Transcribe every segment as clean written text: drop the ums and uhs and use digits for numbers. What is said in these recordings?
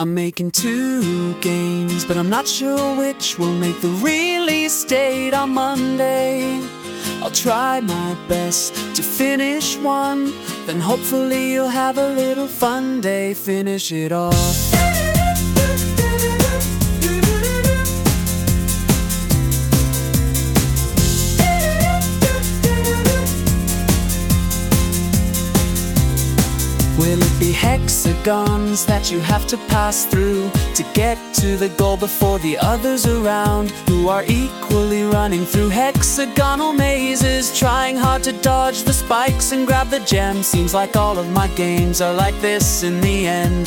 I'm making 2 games, but I'm not sure which will make the release date on Monday. I'll try my best to finish one, then hopefully you'll have a little fun day. Finish it off. Will it be hexagons that you have to pass through to get to the goal before the others around, who are equally running through hexagonal mazes, trying hard to dodge the spikes and grab the gem? Seems like all of my games are like this in the end.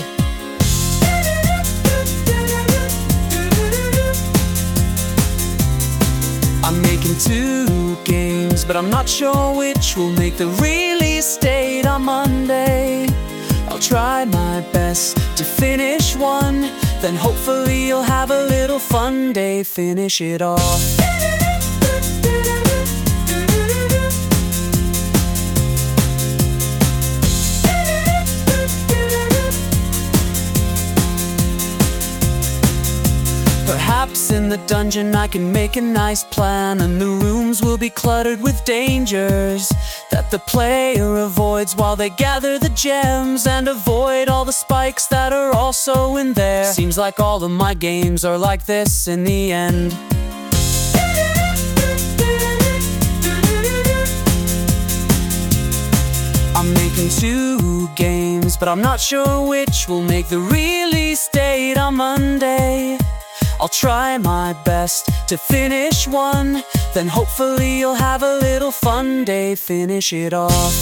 I'm making 2 games, but I'm not sure which will make the release date on Monday. I'll try my best to finish one, then hopefully you'll have a little fun day. Finish it off. Perhaps in the dungeon I can make a nice plan, and the rooms will be cluttered with dangers that the player avoids while they gather the gems, and avoid all the spikes that are also in there. Seems like all of my games are like this in the end. I'm making 2 games, but I'm not sure which will make the release date on Monday. I'll try my best to finish one, then hopefully you'll have a little fun day. Finish it off.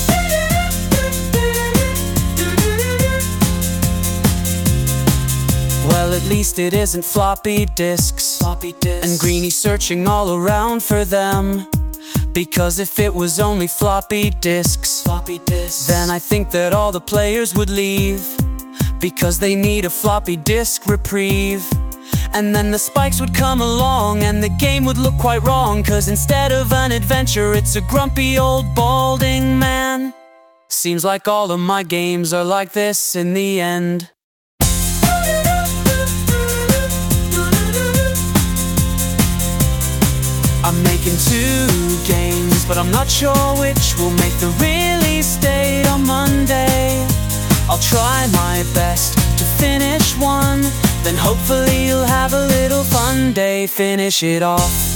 Well, at least it isn't floppy disks and Greenie searching all around for them. Because if it was only floppy disks, then I think that all the players would leave, because they need a floppy disk reprieve. And then the spikes would come along and the game would look quite wrong, 'cause instead of an adventure it's a grumpy old balding man. Seems like all of my games are like this in the end. I'm making 2 games, but I'm not sure which will make the release date on Monday. I'll try my best to finish one, then hopefully you'll have a little fun day. Finish it off.